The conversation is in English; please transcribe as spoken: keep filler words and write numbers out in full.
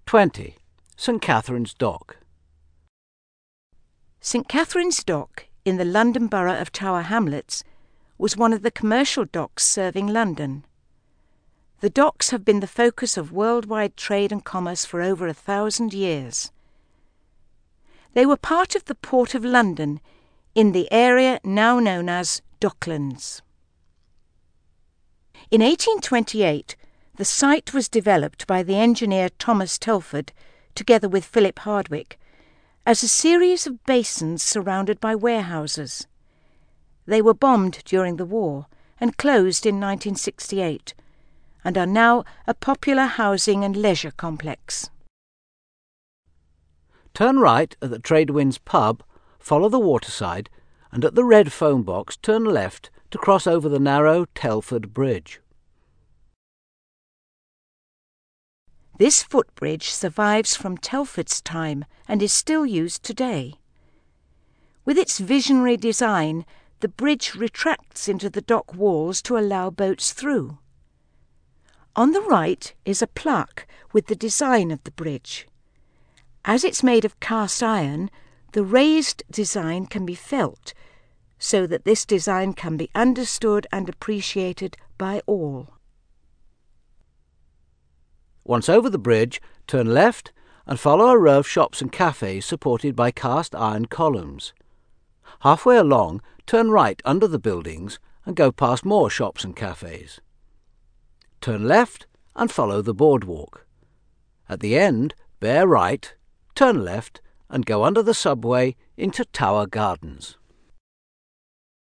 twenty. St Catherine's Dock. St Catherine's Dock, in the London borough of Tower Hamlets, was one of the commercial docks serving London. The docks have been the focus of worldwide trade and commerce for over a thousand years. They were part of the Port of London, in the area now known as Docklands. In eighteen twenty-eight, the site was developed by the engineer Thomas Telford, together with Philip Hardwick, as a series of basins surrounded by warehouses. They were bombed during the war and closed in nineteen sixty-eight, and are now a popular housing and leisure complex. Turn right at the Tradewinds pub, follow the waterside, and at the red phone box turn left to cross over the narrow Telford Bridge. This footbridge survives from Telford's time and is still used today. With its visionary design, the bridge retracts into the dock walls to allow boats through. On the right is a plaque with the design of the bridge. As it's made of cast iron, the raised design can be felt, so that this design can be understood and appreciated by all. Once over the bridge, turn left and follow a row of shops and cafes supported by cast iron columns. Halfway along, turn right under the buildings and go past more shops and cafes. Turn left and follow the boardwalk. At the end, bear right, turn left and go under the subway into Tower Gardens.